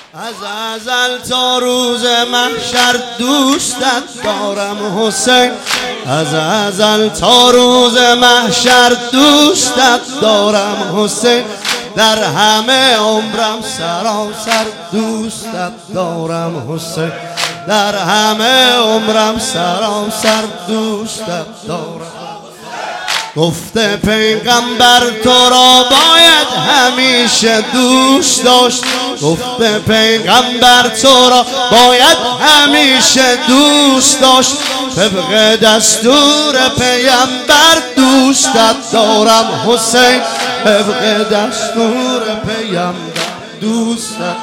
از ازل تا روز محشر دوستت دارم حسین، از ازل تا روز محشر دوستت دارم حسین، در همه عمرم سراسر دوستت دارم حسین، در همه عمرم سراسر دوستت دارم. گفته پیغمبر تو را باید همیشه دوست داشت، گفته پیغمبر تو را باید همیشه دوست داشت، طبق دستور پیغمبر دوستت دارم حسین، طبق دستور پیغمبر دوستت.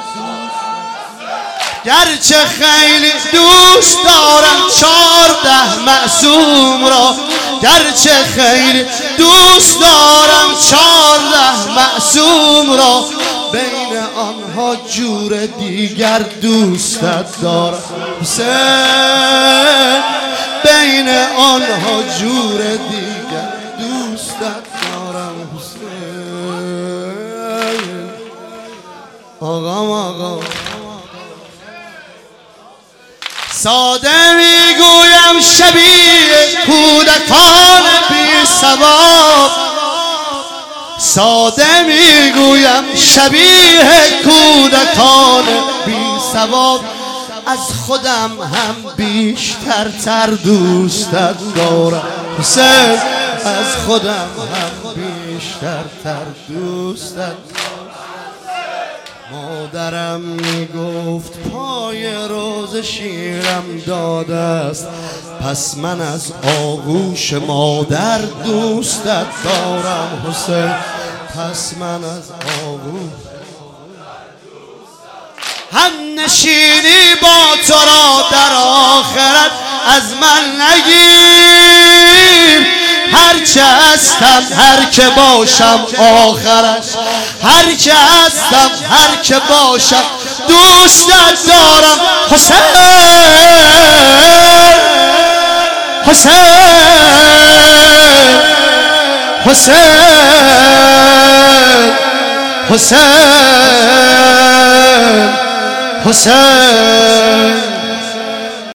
گرچه خیلی دوست دارم 14 معصوم را، گرچه خیلی دوست دارم 14 معصوم را، بین آنها جور دیگر دوستت دارم حسین، بین آنها جور دیگر دوستت دارم حسین. آقا ساده میگویم شبیه کودکان بی ثواب، ساده میگویم شبیه کودکان بی ثواب، از خودم هم بیشتر دوستت دارم حسین، از خودم هم بیشتر دوستت. مادرم میگفت پای روز شیرم داده است، پس من از آغوش مادر دوستت دارم حسین، پس من از آغوش هم نشینی با تو را در آخرت از من نگیر، هرچه هستم هر که باشم آخرش، هر که هستم هر که باشم دوستت دارم حسین، حسین، حسین، حسین، حسین.